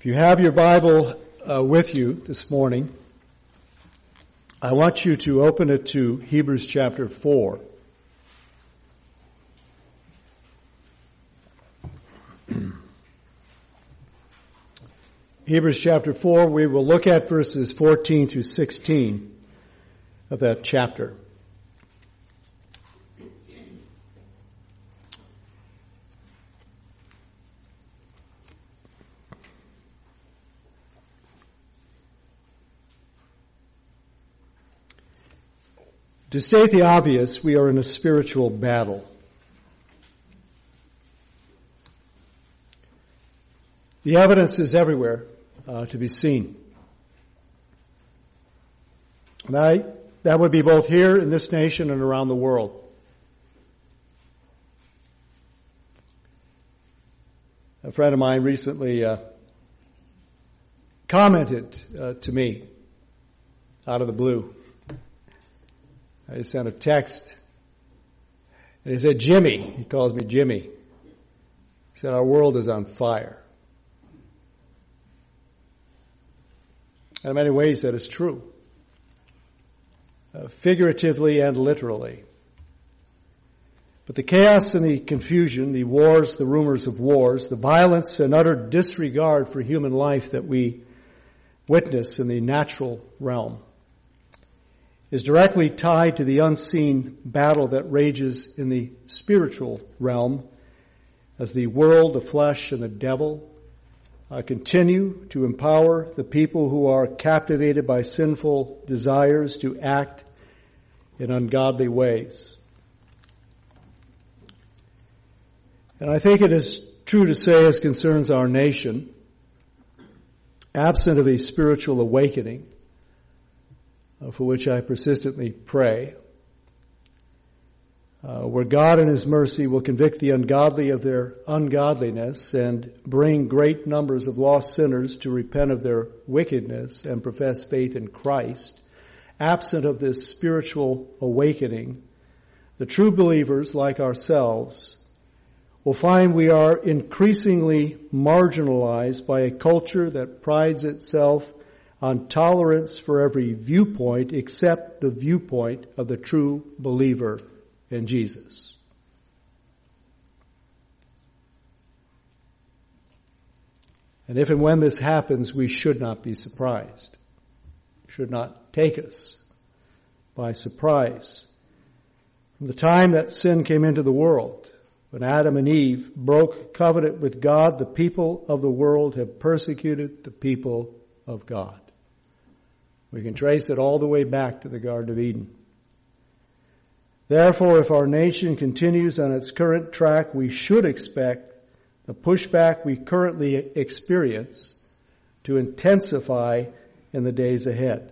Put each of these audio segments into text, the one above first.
If you have your Bible with you this morning, I want you to open it to Hebrews chapter 4. Hebrews chapter 4, we will look at verses 14 through 16 of that chapter. To state the obvious, we are in a spiritual battle. The evidence is everywhere to be seen. That would be both here in this nation and around the world. A friend of mine recently commented to me out of the blue. I sent a text, and he said, Jimmy, he calls me Jimmy. He said, our world is on fire. And in many ways that is true, figuratively and literally. But the chaos and the confusion, the wars, the rumors of wars, the violence and utter disregard for human life that we witness in the natural realm is directly tied to the unseen battle that rages in the spiritual realm as the world, the flesh, and the devil continue to empower the people who are captivated by sinful desires to act in ungodly ways. And I think it is true to say, as concerns our nation, absent of a spiritual awakening, for which I persistently pray, where God in His mercy will convict the ungodly of their ungodliness and bring great numbers of lost sinners to repent of their wickedness and profess faith in Christ. Absent of this spiritual awakening, the true believers like ourselves will find we are increasingly marginalized by a culture that prides itself on tolerance for every viewpoint except the viewpoint of the true believer in Jesus. And if and when this happens, we should not be surprised. It should not take us by surprise. From the time that sin came into the world, when Adam and Eve broke covenant with God, the people of the world have persecuted the people of God. We can trace it all the way back to the Garden of Eden. Therefore, if our nation continues on its current track, we should expect the pushback we currently experience to intensify in the days ahead.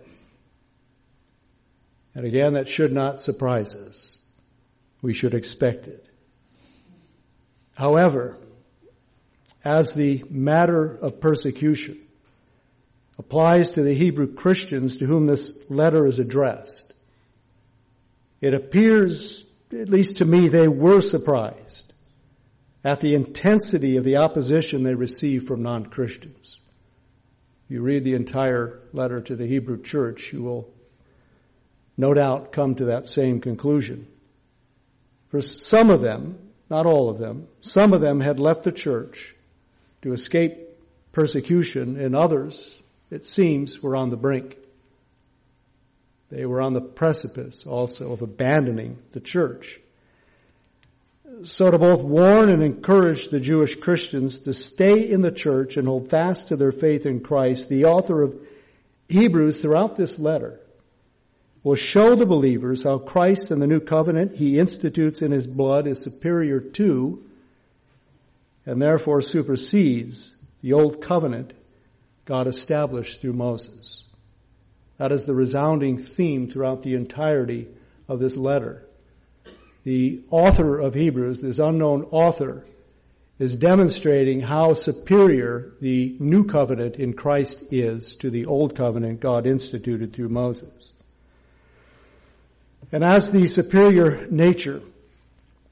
And again, that should not surprise us. We should expect it. However, as the matter of persecution applies to the Hebrew Christians to whom this letter is addressed, it appears, at least to me, they were surprised at the intensity of the opposition they received from non-Christians. If you read the entire letter to the Hebrew church, you will no doubt come to that same conclusion. For some of them, not all of them, some of them had left the church to escape persecution, and others, it seems, were on the brink. They were on the precipice also of abandoning the church. So to both warn and encourage the Jewish Christians to stay in the church and hold fast to their faith in Christ, the author of Hebrews throughout this letter will show the believers how Christ and the new covenant He institutes in His blood is superior to and therefore supersedes the old covenant God established through Moses. That is the resounding theme throughout the entirety of this letter. The author of Hebrews, this unknown author, is demonstrating how superior the new covenant in Christ is to the old covenant God instituted through Moses. And as the superior nature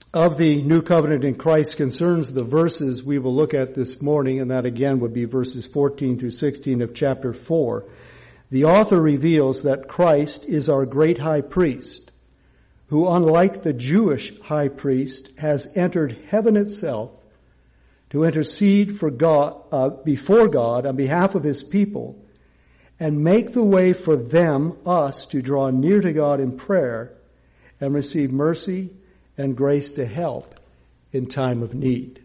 of the new covenant in Christ concerns the verses we will look at this morning, and that again would be verses 14 through 16 of chapter 4. The author reveals that Christ is our great high priest, who, unlike the Jewish high priest, has entered heaven itself to intercede for God, before God on behalf of his people, and make the way for them, us, to draw near to God in prayer and receive mercy and grace to help in time of need.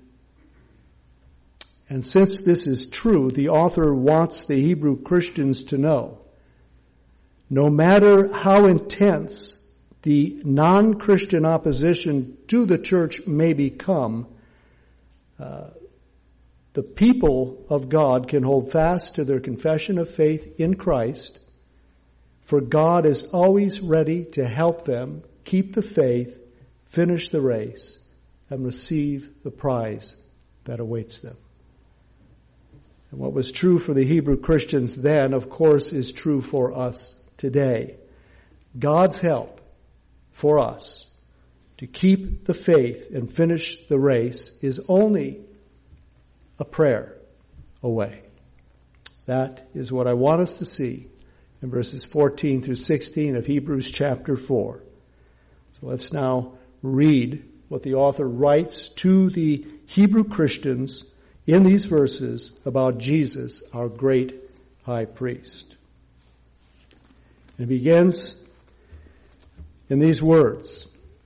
And since this is true, the author wants the Hebrew Christians to know, no matter how intense the non-Christian opposition to the church may become, the people of God can hold fast to their confession of faith in Christ, for God is always ready to help them keep the faith, finish the race, and receive the prize that awaits them. And what was true for the Hebrew Christians then, of course, is true for us today. God's help for us to keep the faith and finish the race is only a prayer away. That is what I want us to see in verses 14 through 16 of Hebrews chapter 4. So let's now read what the author writes to the Hebrew Christians in these verses about Jesus, our great high priest. And it begins in these words.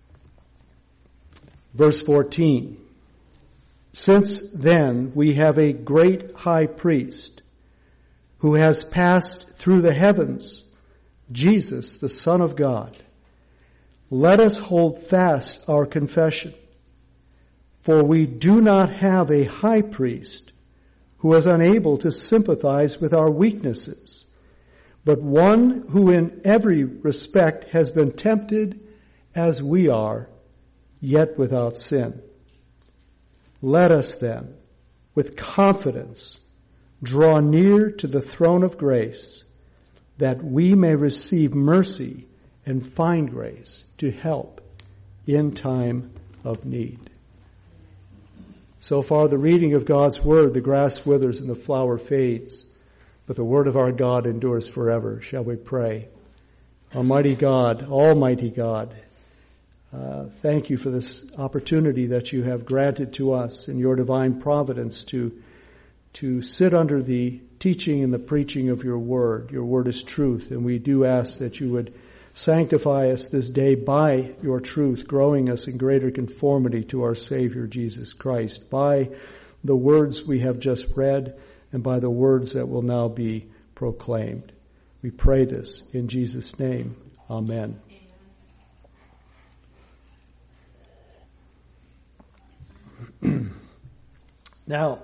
Verse 14. Since then we have a great high priest who has passed through the heavens, Jesus, the Son of God. Let us hold fast our confession. For we do not have a high priest who is unable to sympathize with our weaknesses, but one who in every respect has been tempted as we are, yet without sin. Let us then, with confidence, draw near to the throne of grace, that we may receive mercy and find grace to help in time of need. So far, the reading of God's word, the grass withers and the flower fades, but the word of our God endures forever. Shall we pray? Almighty God, thank you for this opportunity that you have granted to us in your divine providence to sit under the teaching and the preaching of your word. Your word is truth, and we do ask that you would sanctify us this day by your truth, growing us in greater conformity to our Savior Jesus Christ, by the words we have just read and by the words that will now be proclaimed. We pray this in Jesus' name. Amen. Now,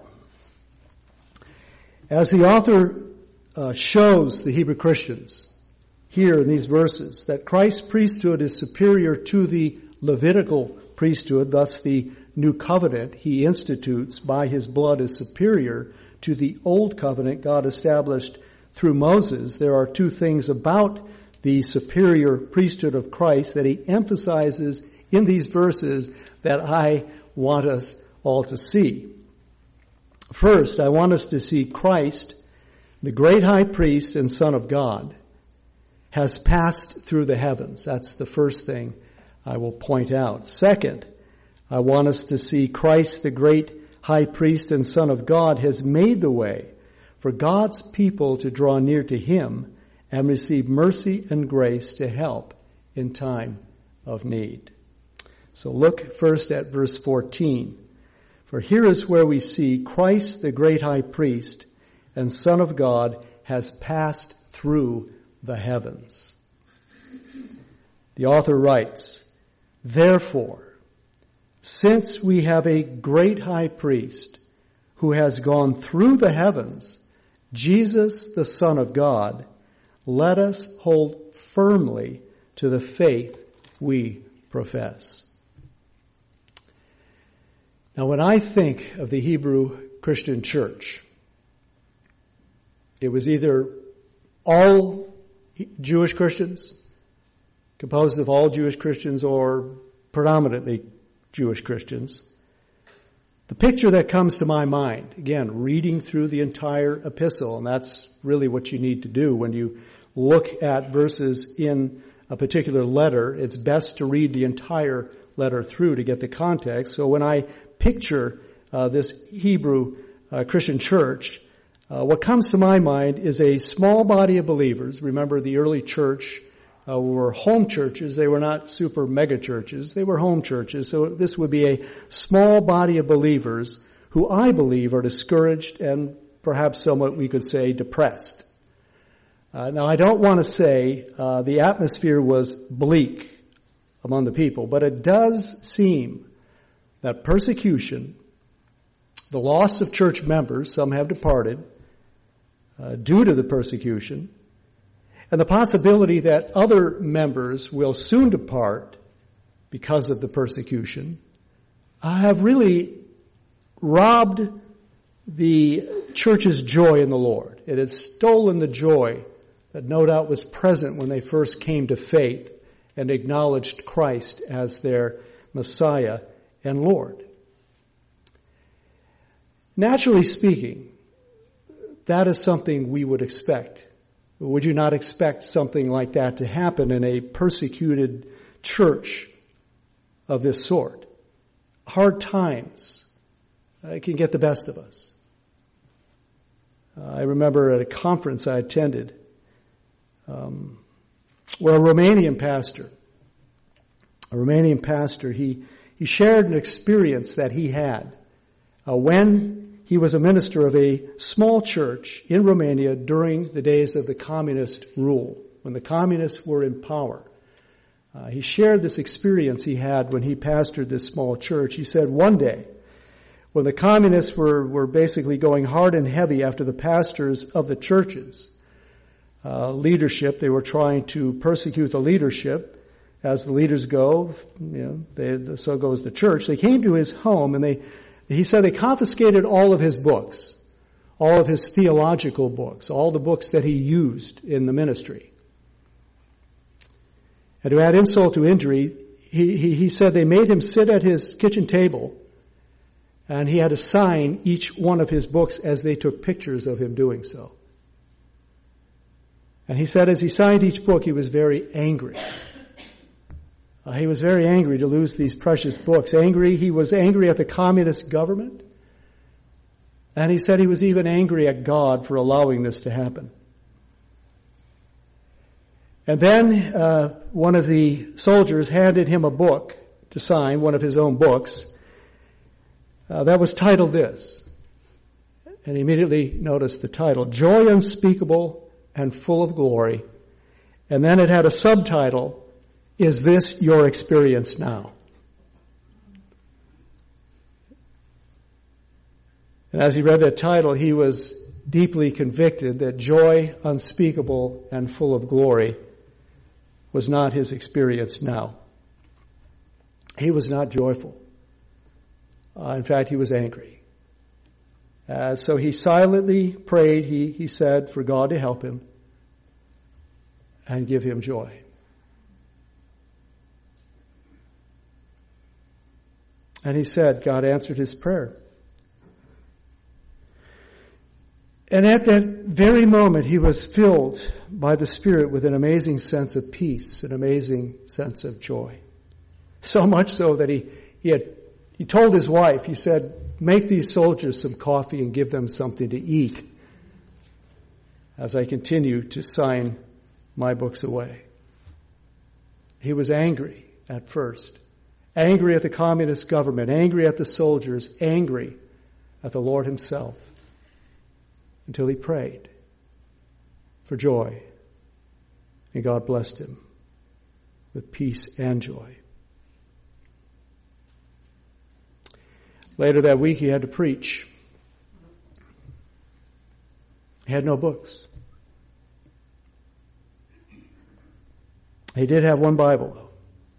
as the author shows the Hebrew Christians here in these verses that Christ's priesthood is superior to the Levitical priesthood, thus the new covenant he institutes by his blood is superior to the old covenant God established through Moses, there are two things about the superior priesthood of Christ that he emphasizes in these verses that I want us all to see. First, I want us to see Christ, the great high priest and Son of God, has passed through the heavens. That's the first thing I will point out. Second, I want us to see Christ, the great high priest and Son of God, has made the way for God's people to draw near to him and receive mercy and grace to help in time of need. So look first at verse 14. For here is where we see Christ, the great high priest and Son of God, has passed through the heavens. The author writes, therefore, since we have a great high priest who has gone through the heavens, Jesus, the Son of God, let us hold firmly to the faith we profess. Now, when I think of the Hebrew Christian church, it was either all Jewish Christians, composed of all Jewish Christians, or predominantly Jewish Christians. The picture that comes to my mind, again, reading through the entire epistle, and that's really what you need to do when you look at verses in a particular letter. It's best to read the entire letter through to get the context. So when I picture this Hebrew Christian church, what comes to my mind is a small body of believers. Remember, the early church were home churches. They were not super mega churches. They were home churches. So this would be a small body of believers who I believe are discouraged and perhaps somewhat, we could say, depressed. Now, I don't want to say the atmosphere was bleak among the people, but it does seem that persecution, the loss of church members, some have departed due to the persecution, and the possibility that other members will soon depart because of the persecution, have really robbed the church's joy in the Lord. It has stolen the joy that no doubt was present when they first came to faith and acknowledged Christ as their Messiah and Lord. Naturally speaking, that is something we would expect. Would you not expect something like that to happen in a persecuted church of this sort? Hard times can get the best of us. I remember at a conference I attended where a Romanian pastor, he shared an experience that he had when he was a minister of a small church in Romania during the days of the communist rule, when the communists were in power. He shared this experience he had when he pastored this small church. He said one day, when the communists were basically going hard and heavy after the pastors of the churches, leadership, they were trying to persecute the leadership. As the leaders go, so goes the church. They came to his home and he said they confiscated all of his books, all of his theological books, all the books that he used in the ministry. And to add insult to injury, he said they made him sit at his kitchen table and he had to sign each one of his books as they took pictures of him doing so. And he said as he signed each book, he was very angry. He was very angry to lose these precious books. He was angry at the communist government. And he said he was even angry at God for allowing this to happen. And then one of the soldiers handed him a book to sign, one of his own books, that was titled this. And he immediately noticed the title, Joy Unspeakable and Full of Glory. And then it had a subtitle, Is This Your Experience Now? And as he read that title, he was deeply convicted that joy unspeakable and full of glory was not his experience now. He was not joyful. In fact, he was angry. So he silently prayed, he said, for God to help him and give him joy. And he said God answered his prayer. And at that very moment, he was filled by the Spirit with an amazing sense of peace, an amazing sense of joy. So much so that he told his wife, he said, make these soldiers some coffee and give them something to eat as I continue to sign my books away. He was angry at first. Angry at the communist government, angry at the soldiers, angry at the Lord himself, until he prayed for joy. And God blessed him with peace and joy. Later that week he had to preach. He had no books. He did have one Bible, though.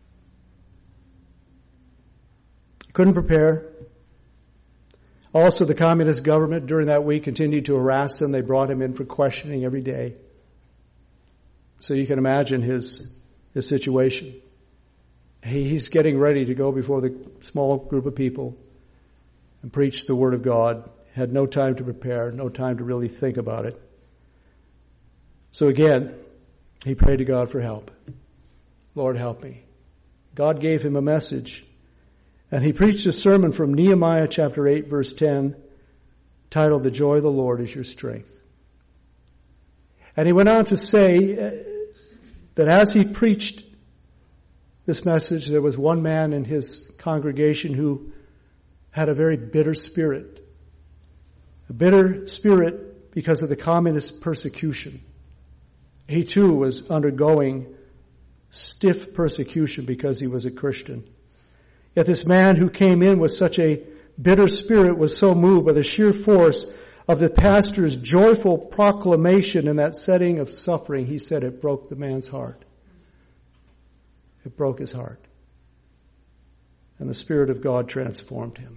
Couldn't prepare. Also, the communist government during that week continued to harass him. They brought him in for questioning every day. So you can imagine his situation. He's getting ready to go before the small group of people and preach the Word of God. Had no time to prepare, no time to really think about it. So again, he prayed to God for help. Lord, help me. God gave him a message. And he preached a sermon from Nehemiah chapter 8, verse 10, titled, "The Joy of the Lord is Your Strength." And he went on to say that as he preached this message, there was one man in his congregation who had a very bitter spirit. A bitter spirit because of the communist persecution. He too was undergoing stiff persecution because he was a Christian. Yet this man who came in with such a bitter spirit was so moved by the sheer force of the pastor's joyful proclamation in that setting of suffering, he said it broke the man's heart. It broke his heart. And the Spirit of God transformed him.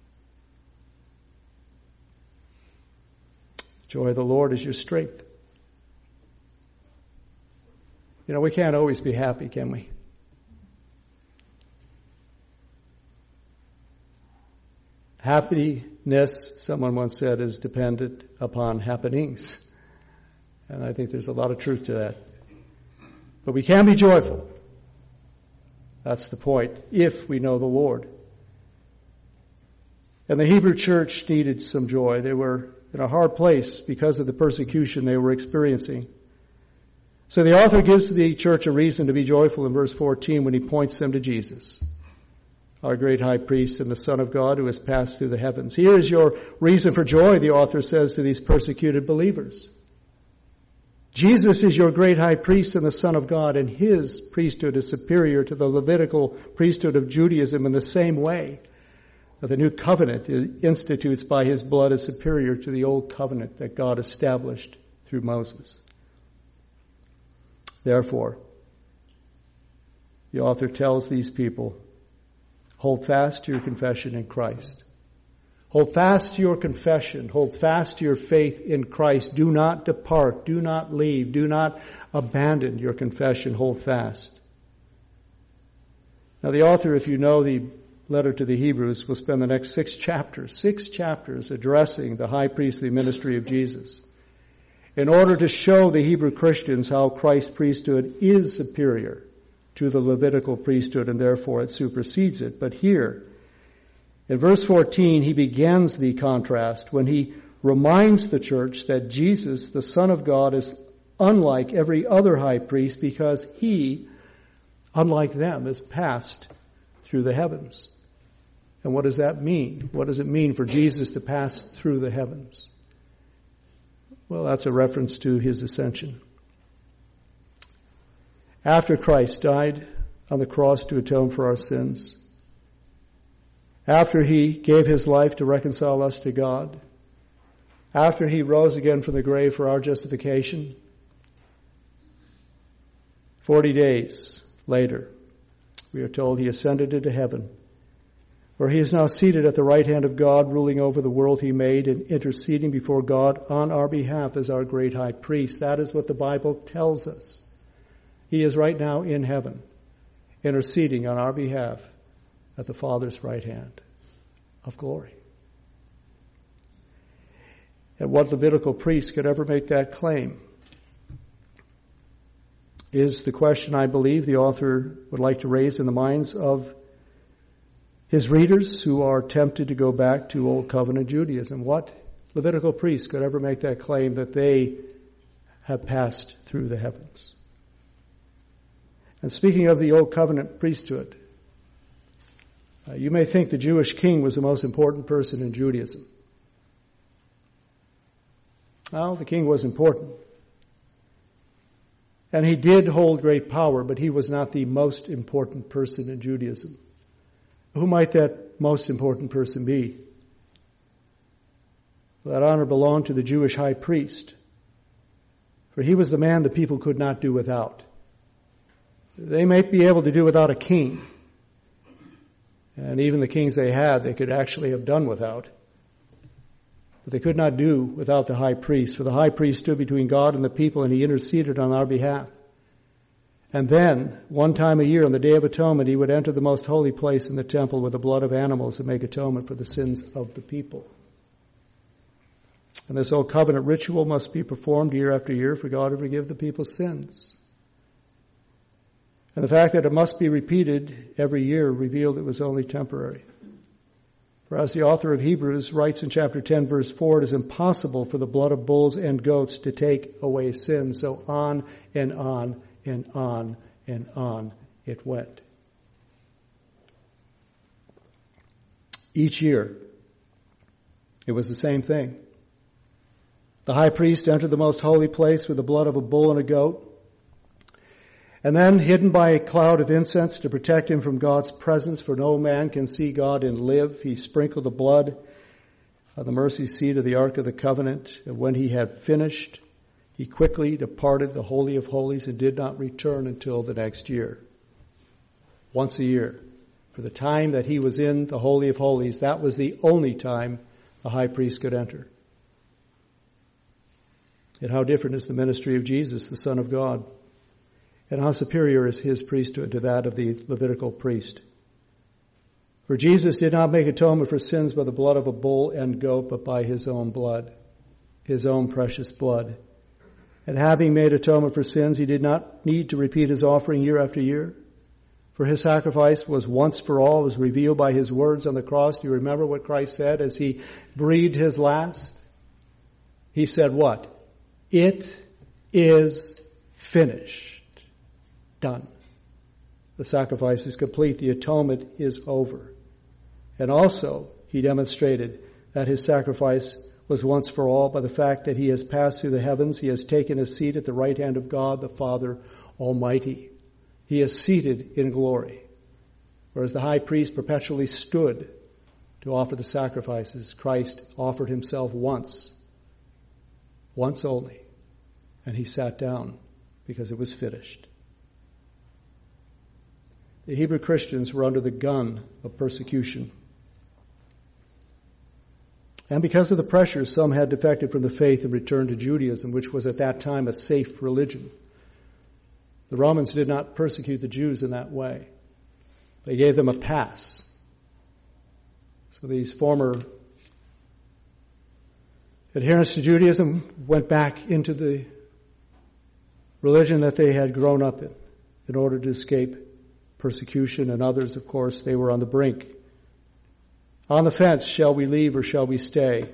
The joy of the Lord is your strength. You know, we can't always be happy, can we? Happiness, someone once said, is dependent upon happenings. And I think there's a lot of truth to that. But we can be joyful. That's the point, if we know the Lord. And the Hebrew church needed some joy. They were in a hard place because of the persecution they were experiencing. So the author gives the church a reason to be joyful in verse 14 when he points them to Jesus, our great high priest and the Son of God who has passed through the heavens. Here is your reason for joy, the author says to these persecuted believers. Jesus is your great high priest and the Son of God, and his priesthood is superior to the Levitical priesthood of Judaism in the same way that the new covenant it institutes by his blood is superior to the old covenant that God established through Moses. Therefore, the author tells these people, hold fast to your confession in Christ. Hold fast to your confession. Hold fast to your faith in Christ. Do not depart. Do not leave. Do not abandon your confession. Hold fast. Now the author, if you know the letter to the Hebrews, will spend the next 6 chapters addressing the high priestly ministry of Jesus in order to show the Hebrew Christians how Christ's priesthood is superior to the Levitical priesthood and therefore it supersedes it. But here, in verse 14, he begins the contrast when he reminds the church that Jesus, the Son of God, is unlike every other high priest because he, unlike them, is passed through the heavens. And what does that mean? What does it mean for Jesus to pass through the heavens? Well, that's a reference to his ascension. After Christ died on the cross to atone for our sins, after he gave his life to reconcile us to God, after he rose again from the grave for our justification, 40 days later, we are told he ascended into heaven, where he is now seated at the right hand of God, ruling over the world he made and interceding before God on our behalf as our great high priest. That is what the Bible tells us. He is right now in heaven, interceding on our behalf at the Father's right hand of glory. And what Levitical priest could ever make that claim is the question I believe the author would like to raise in the minds of his readers who are tempted to go back to Old Covenant Judaism. What Levitical priest could ever make that claim that they have passed through the heavens? And speaking of the Old Covenant priesthood, you may think the Jewish king was the most important person in Judaism. Well, the king was important. And he did hold great power, but he was not the most important person in Judaism. Who might that most important person be? That honor belonged to the Jewish high priest, for he was the man the people could not do without. They might be able to do without a king. And even the kings they had, they could actually have done without. But they could not do without the high priest. For the high priest stood between God and the people, and he interceded on our behalf. And then, one time a year on the Day of Atonement, he would enter the most holy place in the temple with the blood of animals and make atonement for the sins of the people. And this old covenant ritual must be performed year after year for God to forgive the people's sins. And the fact that it must be repeated every year revealed it was only temporary. For as the author of Hebrews writes in chapter 10, verse 4, it is impossible for the blood of bulls and goats to take away sin. So on and on and on and on it went. Each year, it was the same thing. The high priest entered the most holy place with the blood of a bull and a goat. And then, hidden by a cloud of incense to protect him from God's presence, for no man can see God and live, he sprinkled the blood on the mercy seat of the Ark of the Covenant. And when he had finished, he quickly departed the Holy of Holies and did not return until the next year. Once a year. For the time that he was in the Holy of Holies, that was the only time the high priest could enter. And how different is the ministry of Jesus, the Son of God? And how superior is his priesthood to that of the Levitical priest? For Jesus did not make atonement for sins by the blood of a bull and goat, but by his own blood, his own precious blood. And having made atonement for sins, he did not need to repeat his offering year after year. For his sacrifice was once for all, as revealed by his words on the cross. Do you remember what Christ said as he breathed his last? He said what? It is finished. Done. The sacrifice is complete. The atonement is over. And also, he demonstrated that his sacrifice was once for all by the fact that he has passed through the heavens. He has taken his seat at the right hand of God, the Father Almighty. He is seated in glory. Whereas the high priest perpetually stood to offer the sacrifices, Christ offered himself once only, and he sat down because it was finished. The Hebrew Christians were under the gun of persecution. And because of the pressure, some had defected from the faith and returned to Judaism, which was at that time a safe religion. The Romans did not persecute the Jews in that way. They gave them a pass. So these former adherents to Judaism went back into the religion that they had grown up in order to escape persecution, and others, of course, they were on the brink. On the fence, shall we leave or shall we stay?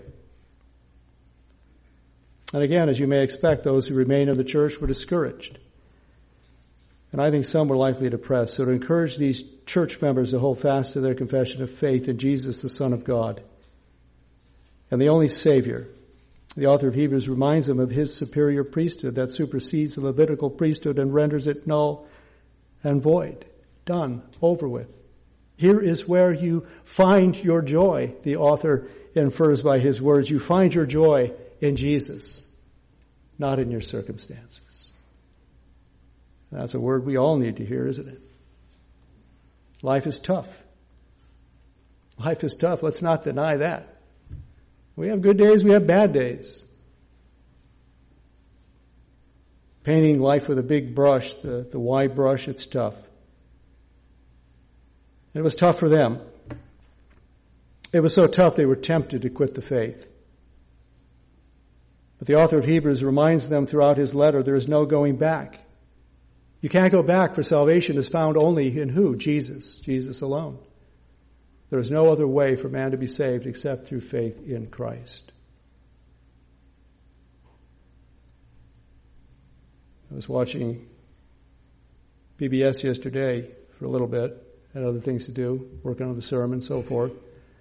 And again, as you may expect, those who remained in the church were discouraged. And I think some were likely depressed. So to encourage these church members to hold fast to their confession of faith in Jesus, the Son of God, and the only Savior, the author of Hebrews reminds them of his superior priesthood that supersedes the Levitical priesthood and renders it null and void. Done, over with. Here is where you find your joy, the author infers by his words. You find your joy in Jesus, not in your circumstances. That's a word we all need to hear, isn't it? Life is tough. Life is tough. Let's not deny that. We have good days, we have bad days. Painting life with a big brush, the wide brush, it's tough. It was tough for them. It was so tough they were tempted to quit the faith. But the author of Hebrews reminds them throughout his letter there is no going back. You can't go back, for salvation is found only in who? Jesus. Jesus alone. There is no other way for man to be saved except through faith in Christ. I was watching PBS yesterday for a little bit. Had other things to do, working on the sermon and so forth.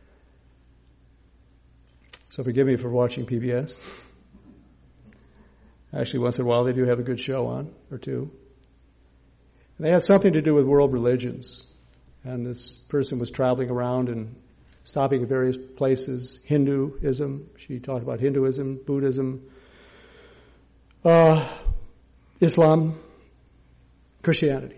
So forgive me for watching PBS. Actually, once in a while they do have a good show on, or two. And they had something to do with world religions. And this person was traveling around and stopping at various places. Hinduism, she talked about Hinduism, Buddhism, Islam, Christianity.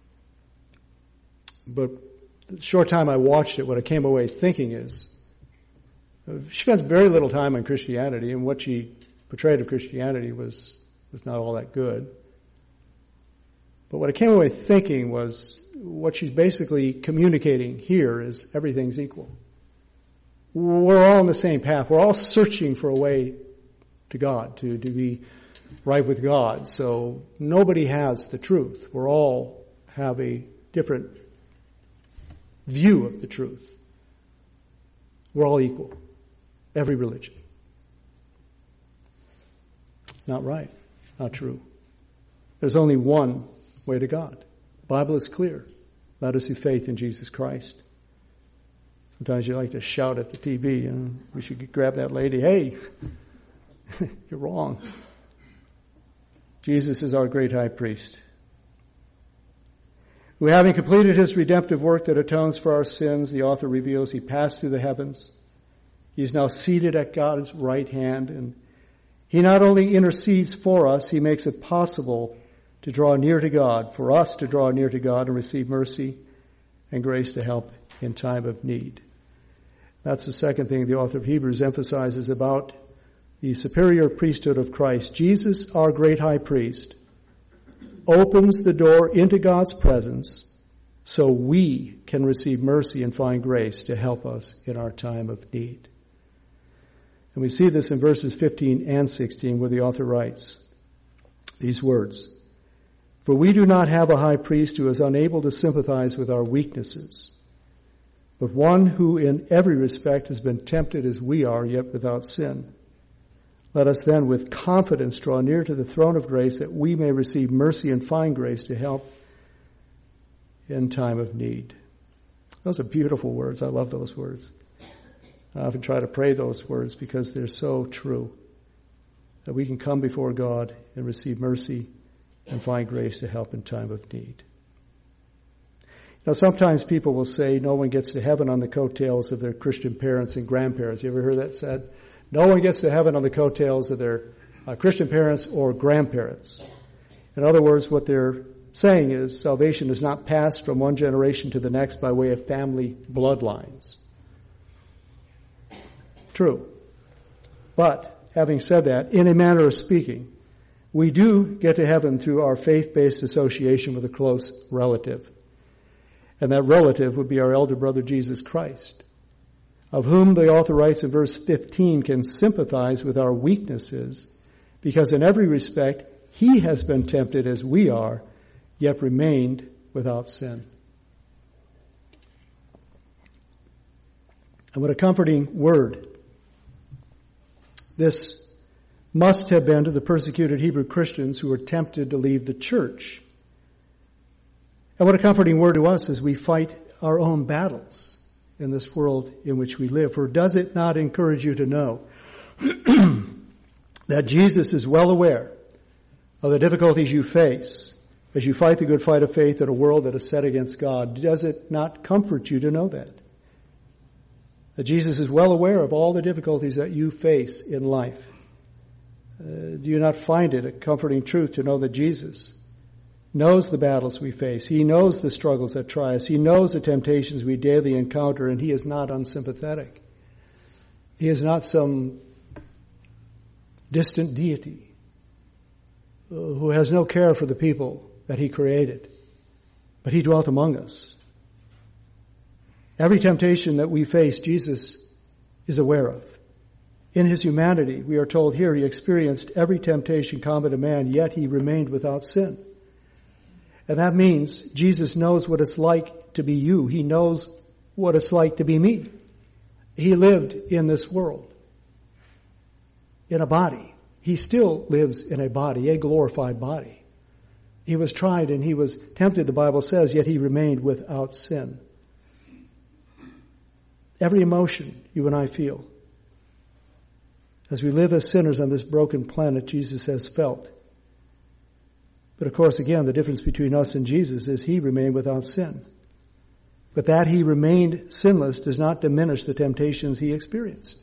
But the short time I watched it, what I came away thinking is, she spends very little time on Christianity, and what she portrayed of Christianity was not all that good. But what I came away thinking was what she's basically communicating here is everything's equal. We're all on the same path. We're all searching for a way to God, to be right with God. So nobody has the truth. We all have a different view of the truth. We're all equal. Every religion. Not right. Not true. There's only one way to God. The Bible is clear. Let us have faith in Jesus Christ. Sometimes you like to shout at the TV, we should grab that lady. Hey, you're wrong. Jesus is our great high priest, who, having completed his redemptive work that atones for our sins, the author reveals he passed through the heavens. He is now seated at God's right hand, and he not only intercedes for us, he makes it possible to draw near to God, for us to draw near to God and receive mercy and grace to help in time of need. That's the second thing the author of Hebrews emphasizes about the superior priesthood of Christ. Jesus, our great high priest, opens the door into God's presence so we can receive mercy and find grace to help us in our time of need. And we see this in verses 15 and 16 where the author writes these words, "For we do not have a high priest who is unable to sympathize with our weaknesses, but one who in every respect has been tempted as we are, yet without sin. Let us then with confidence draw near to the throne of grace that we may receive mercy and find grace to help in time of need." Those are beautiful words. I love those words. I often try to pray those words because they're so true, that we can come before God and receive mercy and find grace to help in time of need. Now, sometimes people will say no one gets to heaven on the coattails of their Christian parents and grandparents. You ever heard that said? No one gets to heaven on the coattails of their Christian parents or grandparents. In other words, what they're saying is salvation is not passed from one generation to the next by way of family bloodlines. True. But, having said that, in a manner of speaking, we do get to heaven through our faith-based association with a close relative. And that relative would be our elder brother Jesus Christ, of whom the author writes in verse 15 can sympathize with our weaknesses, because in every respect he has been tempted as we are, yet remained without sin. And what a comforting word this must have been to the persecuted Hebrew Christians who were tempted to leave the church. And what a comforting word to us as we fight our own battles in this world in which we live. For does it not encourage you to know that Jesus is well aware of the difficulties you face as you fight the good fight of faith in a world that is set against God? Does it not comfort you to know that? That Jesus is well aware of all the difficulties that you face in life. Do you not find it a comforting truth to know that Jesus knows the battles we face? He knows the struggles that try us. He knows the temptations we daily encounter, and he is not unsympathetic. He is not some distant deity who has no care for the people that he created, but he dwelt among us. Every temptation that we face, Jesus is aware of. In his humanity, we are told here, he experienced every temptation common to man, yet he remained without sin. And that means Jesus knows what it's like to be you. He knows what it's like to be me. He lived in this world, in a body. He still lives in a body, a glorified body. He was tried and he was tempted, the Bible says, yet he remained without sin. Every emotion you and I feel as we live as sinners on this broken planet, Jesus has felt. But of course, again, the difference between us and Jesus is he remained without sin. But that he remained sinless does not diminish the temptations he experienced.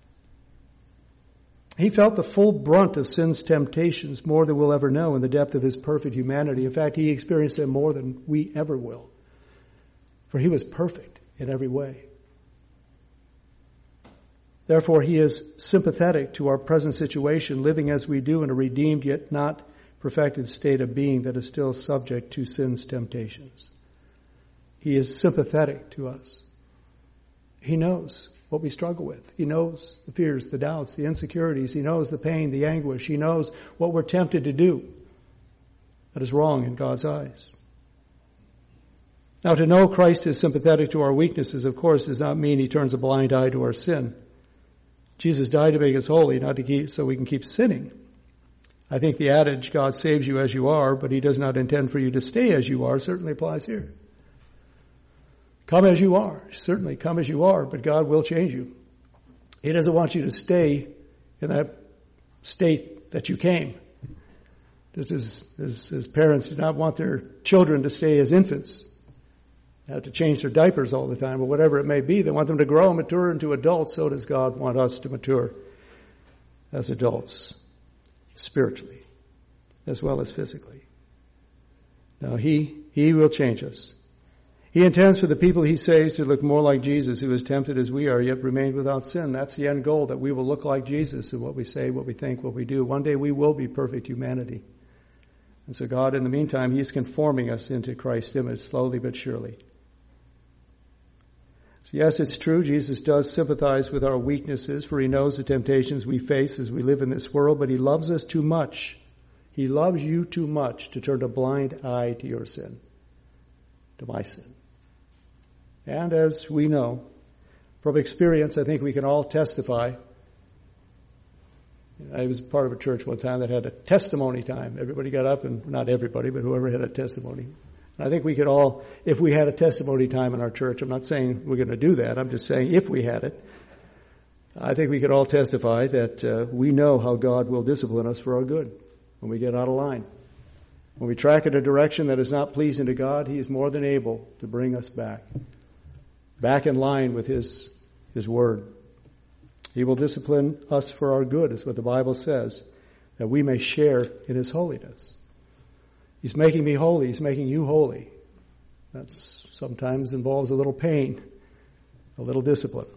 He felt the full brunt of sin's temptations more than we'll ever know in the depth of his perfect humanity. In fact, he experienced them more than we ever will. For he was perfect in every way. Therefore, he is sympathetic to our present situation, living as we do in a redeemed yet not perfected state of being that is still subject to sin's temptations. He is sympathetic to us. He knows what we struggle with. He knows the fears, the doubts, the insecurities. He knows the pain, the anguish. He knows what we're tempted to do that is wrong in God's eyes. Now, to know Christ is sympathetic to our weaknesses, of course, does not mean he turns a blind eye to our sin. Jesus died to make us holy, not to keep so we can keep sinning. I think the adage, God saves you as you are, but he does not intend for you to stay as you are, certainly applies here. Come as you are. Certainly come as you are, but God will change you. He doesn't want you to stay in that state that you came. Just as parents do not want their children to stay as infants. They have to change their diapers all the time, or whatever it may be. They want them to grow and mature into adults. So does God want us to mature as adults, spiritually, as well as physically. Now, He will change us. He intends for the people he saves to look more like Jesus, who is tempted as we are, yet remained without sin. That's the end goal, that we will look like Jesus in what we say, what we think, what we do. One day we will be perfect humanity. And so God, in the meantime, He's conforming us into Christ's image, slowly but surely. So yes, it's true, Jesus does sympathize with our weaknesses, for He knows the temptations we face as we live in this world, but He loves us too much. He loves you too much to turn a blind eye to your sin, to my sin. And as we know from experience, I think we can all testify. I was part of a church one time that had a testimony time. Everybody got up, and not everybody, but whoever had a testimony. And I think we could all, if we had a testimony time in our church, I'm not saying we're going to do that, I'm just saying if we had it, I think we could all testify that we know how God will discipline us for our good when we get out of line. When we track in a direction that is not pleasing to God, He is more than able to bring us back in line with His Word. He will discipline us for our good, is what the Bible says, that we may share in His holiness. He's making me holy. He's making you holy. That sometimes involves a little pain, a little discipline.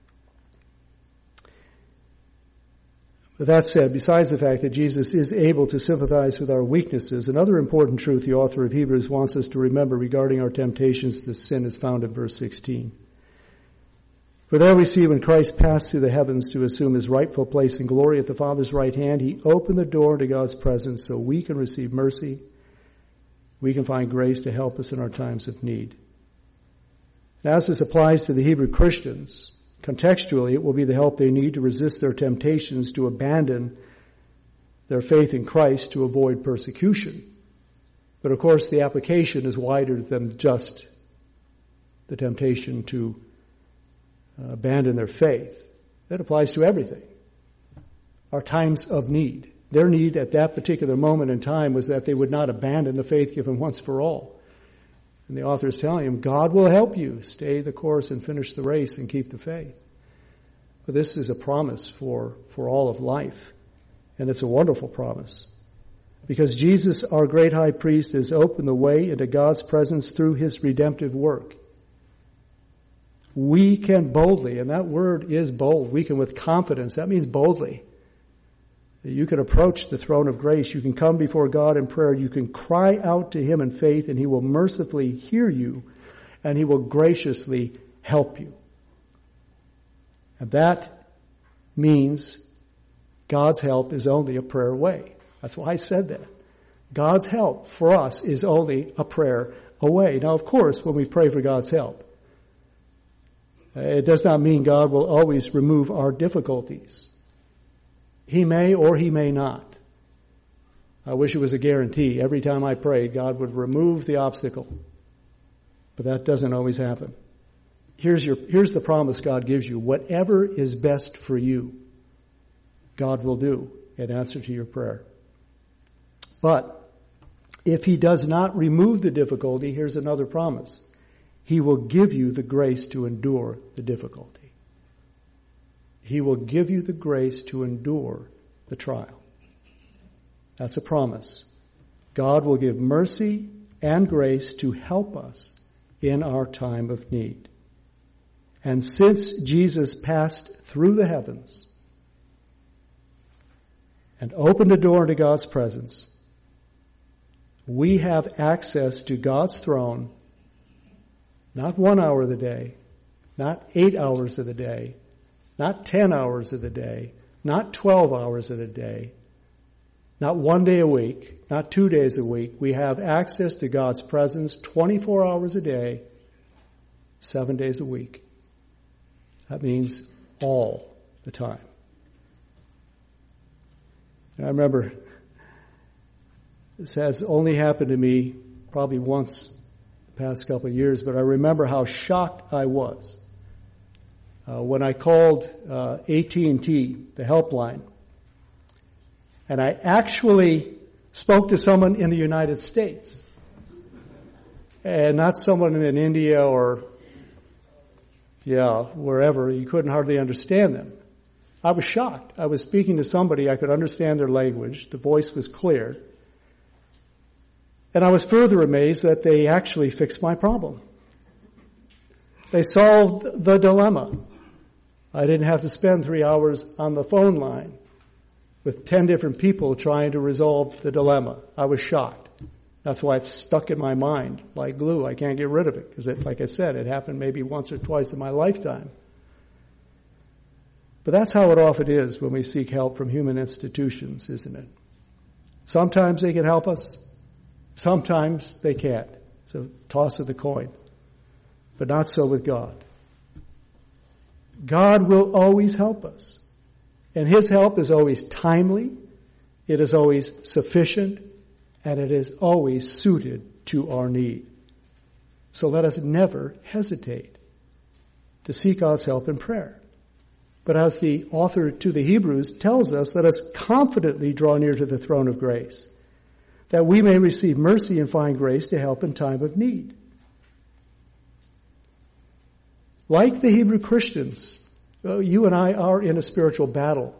But that said, besides the fact that Jesus is able to sympathize with our weaknesses, another important truth the author of Hebrews wants us to remember regarding our temptations to sin is found in verse 16. For there we see when Christ passed through the heavens to assume His rightful place in glory at the Father's right hand, He opened the door to God's presence so we can receive mercy. We can find grace to help us in our times of need. And as this applies to the Hebrew Christians, contextually, it will be the help they need to resist their temptations to abandon their faith in Christ to avoid persecution. But of course, the application is wider than just the temptation to abandon their faith. That applies to everything. Our times of need. Their need at that particular moment in time was that they would not abandon the faith given once for all. And the author is telling him, God will help you stay the course and finish the race and keep the faith. But this is a promise for all of life. And it's a wonderful promise. Because Jesus, our great high priest, has opened the way into God's presence through His redemptive work. We can boldly, and that word is bold, we can with confidence, that means boldly. You can approach the throne of grace. You can come before God in prayer. You can cry out to Him in faith, and He will mercifully hear you, and He will graciously help you. And that means God's help is only a prayer away. That's why I said that. God's help for us is only a prayer away. Now, of course, when we pray for God's help, it does not mean God will always remove our difficulties. He may or He may not. I wish it was a guarantee. Every time I prayed, God would remove the obstacle. But that doesn't always happen. Here's the promise God gives you. Whatever is best for you, God will do in answer to your prayer. But if He does not remove the difficulty, here's another promise. He will give you the grace to endure the difficulty. He will give you the grace to endure the trial. That's a promise. God will give mercy and grace to help us in our time of need. And since Jesus passed through the heavens and opened a door into God's presence, we have access to God's throne, not 1 hour of the day, not 8 hours of the day, not 10 hours of the day, not 12 hours of the day, not 1 day a week, not 2 days a week. We have access to God's presence 24 hours a day, 7 days a week. That means all the time. And I remember, this has only happened to me probably once the past couple of years, but I remember how shocked I was when I called AT&T, the helpline, and I actually spoke to someone in the United States, and not someone in India or, wherever. You couldn't hardly understand them. I was shocked. I was speaking to somebody, I could understand their language, the voice was clear, and I was further amazed that they actually fixed my problem. They solved the dilemma. I didn't have to spend 3 hours on the phone line with 10 different people trying to resolve the dilemma. I was shocked. That's why it's stuck in my mind like glue. I can't get rid of it because, like I said, it happened maybe once or twice in my lifetime. But that's how it often is when we seek help from human institutions, isn't it? Sometimes they can help us. Sometimes they can't. It's a toss of the coin. But not so with God. God will always help us. And His help is always timely, it is always sufficient, and it is always suited to our need. So let us never hesitate to seek God's help in prayer. But as the author to the Hebrews tells us, let us confidently draw near to the throne of grace, that we may receive mercy and find grace to help in time of need. Like the Hebrew Christians, you and I are in a spiritual battle.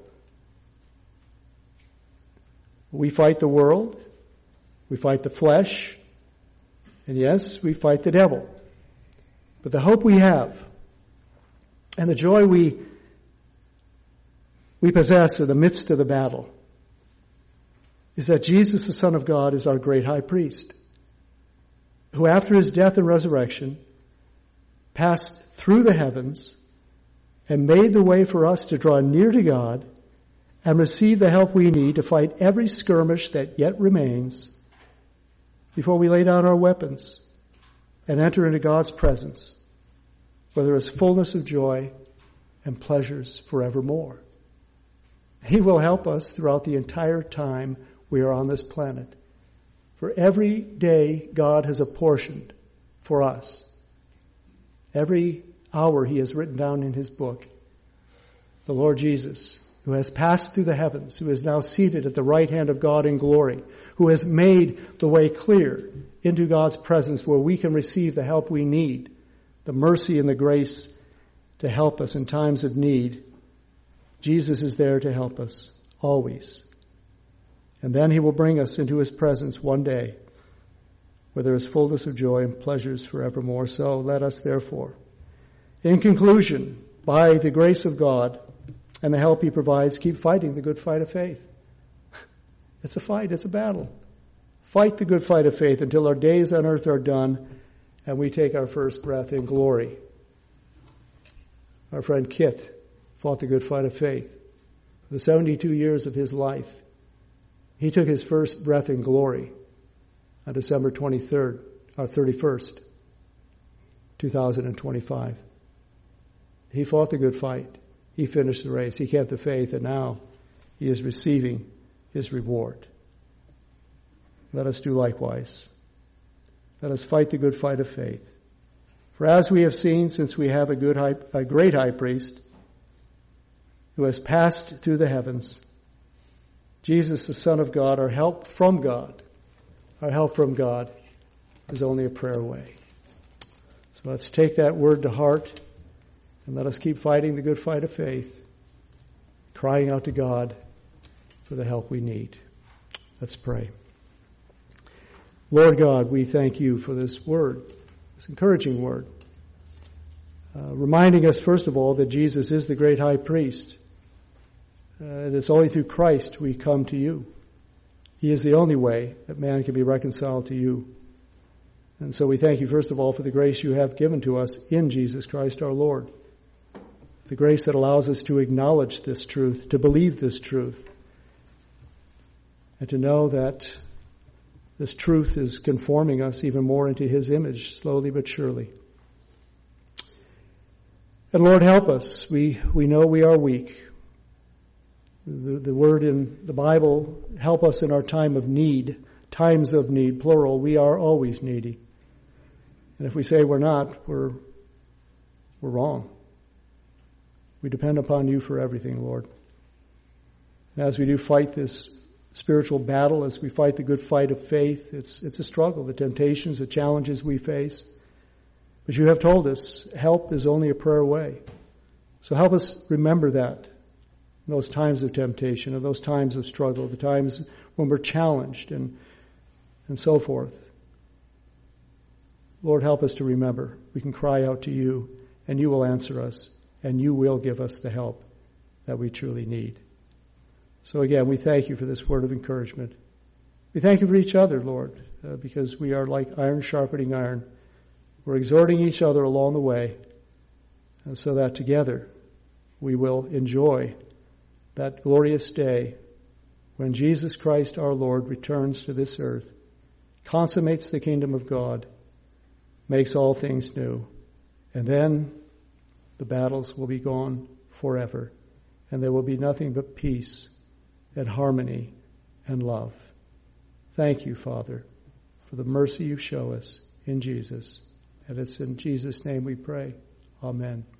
We fight the world, we fight the flesh, and yes, we fight the devil. But the hope we have and the joy we possess in the midst of the battle is that Jesus, the Son of God, is our great high priest, who after His death and resurrection passed through the heavens and made the way for us to draw near to God and receive the help we need to fight every skirmish that yet remains before we lay down our weapons and enter into God's presence, where there is fullness of joy and pleasures forevermore. He will help us throughout the entire time we are on this planet. For every day God has apportioned for us, every hour He has written down in His book, the Lord Jesus, who has passed through the heavens, who is now seated at the right hand of God in glory, who has made the way clear into God's presence where we can receive the help we need, the mercy and the grace to help us in times of need. Jesus is there to help us, always. And then He will bring us into His presence one day, where there is fullness of joy and pleasures forevermore. So let us therefore, in conclusion, by the grace of God and the help He provides, keep fighting the good fight of faith. It's a fight, it's a battle. Fight the good fight of faith until our days on earth are done and we take our first breath in glory. Our friend Kit fought the good fight of faith. For the 72 years of his life, he took his first breath in glory on December 31st, 2025. He fought the good fight. He finished the race. He kept the faith, and now he is receiving his reward. Let us do likewise. Let us fight the good fight of faith. For as we have seen, since we have a great high priest who has passed through the heavens, Jesus, the Son of God, our help from God is only a prayer away. So let's take that word to heart and let us keep fighting the good fight of faith, crying out to God for the help we need. Let's pray. Lord God, we thank You for this word, this encouraging word, reminding us, first of all, that Jesus is the great high priest. And it's only through Christ we come to You. He is the only way that man can be reconciled to you. And so we thank you, first of all, for the grace you have given to us in Jesus Christ our Lord. The grace that allows us to acknowledge this truth, to believe this truth, and to know that this truth is conforming us even more into His image, slowly but surely. And Lord, help us. We know we are weak. The word in the Bible, help us in our time of need, times of need, plural. We are always needy. And if we say we're not, we're wrong. We depend upon you for everything, Lord. And as we do fight this spiritual battle, as we fight the good fight of faith, it's a struggle, the temptations, the challenges we face. But you have told us, help is only a prayer away. So help us remember that in those times of temptation, in those times of struggle, the times when we're challenged and so forth. Lord, help us to remember. We can cry out to you, and you will answer us, and you will give us the help that we truly need. So again, we thank you for this word of encouragement. We thank you for each other, Lord, because we are like iron sharpening iron. We're exhorting each other along the way so that together we will enjoy that glorious day when Jesus Christ our Lord returns to this earth, consummates the kingdom of God, makes all things new, and then the battles will be gone forever, and there will be nothing but peace and harmony and love. Thank you, Father, for the mercy you show us in Jesus. And it's in Jesus' name we pray. Amen.